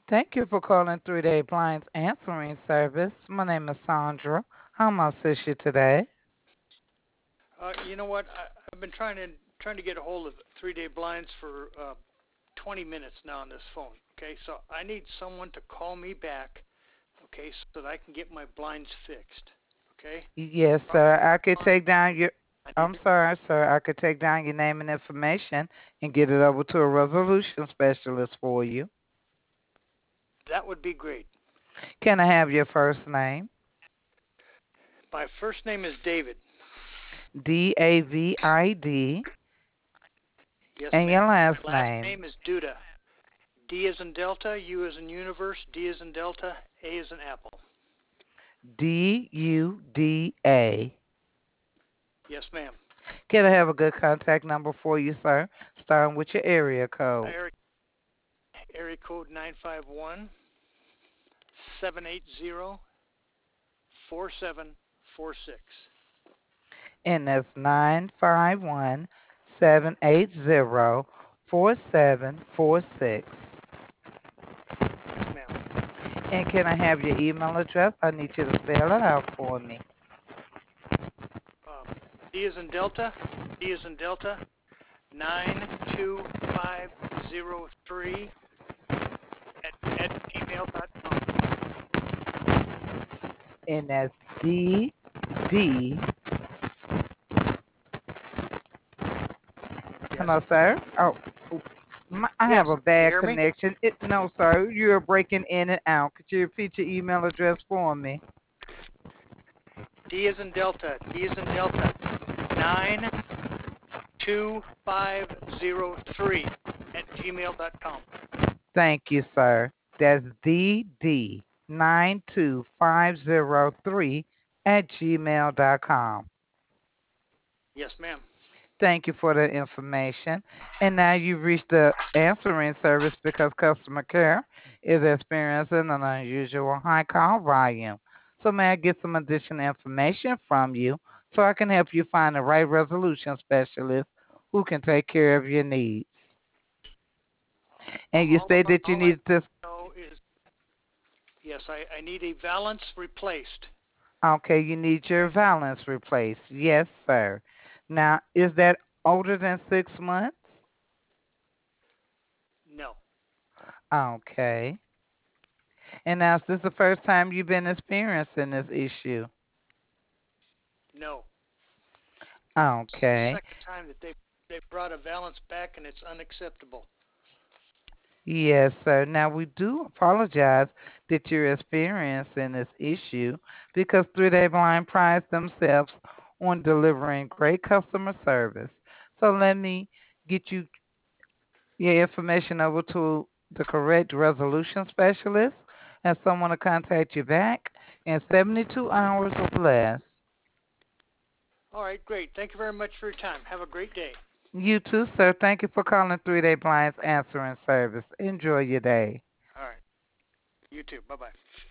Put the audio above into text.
Thank you for calling 3-Day Blinds Answering Service. My name is Sandra. How may I assist you today? You know what? I've been trying to get a hold of 3-day blinds for 20 minutes now on this phone. Okay, so I need someone to call me back. Okay, so that I can get my blinds fixed. Okay, Yes, problem sir. I could on. take down your. I need I'm sorry, sir. I could take down your name and information and get it over to a resolution specialist for you. that would be great. Can I have your first name? My first name is David. David. Yes, And ma'am. your My last last name? name is Duda. D is in Delta, U is in Universe, D is in Delta, A is in Apple. Duda. Yes, ma'am. Can I have a good contact number for you, sir? Starting with your area code. Area code 951-780-4746. And that's 951-780-4746. Yes, ma'am. And can I have your email address? I need you to spell it out for me. Um, D is in Delta. D is in Delta. 92503 at gmail.com. And that's D. Yes. Hello, sir. Oh, I Yes. have a Can you bad hear me? connection. No, sir. You're breaking in and out. Could you repeat your email address for me? D is in Delta. D is in Delta. 92503 at gmail.com. Thank you, sir. That's DD92503 at gmail.com. Yes, ma'am. Thank you for the information. And now you've reached the answering service because customer care is experiencing an unusual high call volume. So may I get some additional information from you so I can help you find the right resolution specialist who can take care of your needs? And you said that you All I need this. know is yes, I need a valance replaced. Okay, you need your Okay. valance replaced. Yes, sir. Now, is that older than 6 months? No. Okay. And now, is this the first time you've been experiencing this issue? No. It's the Okay. second time that they brought a valance back and it's unacceptable. Yes, sir. Now, we do apologize that you're experiencing this issue because 3-Day Blind prides themselves on delivering great customer service. So let me get your information over to the correct resolution specialist and someone to contact you back in 72 hours or less. All right, great. Thank you very much for your time. Have a great day. You too, sir. Thank you for calling 3-Day Blinds Answering Service. Enjoy your day. All right. You too. Bye bye.